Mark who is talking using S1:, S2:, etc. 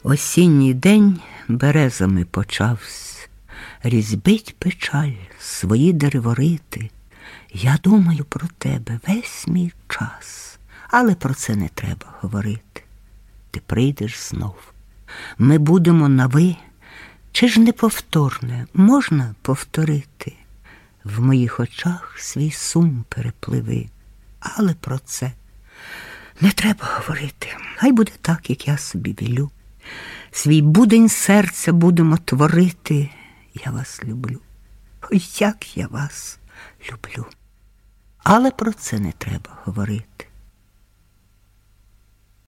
S1: Осінній день березами почавсь, різьбить печаль свої дереворити. Я думаю про тебе весь мій час, але про це не треба говорити. Ти прийдеш знов, ми будемо на ви, чи ж неповторне можна повторити? В моїх очах свій сум перепливи, але про це не треба говорити. Хай буде так, як я собі велю. Свій будень серця будемо творити. Я вас люблю. Ой, як я вас люблю. Але про це не треба говорити.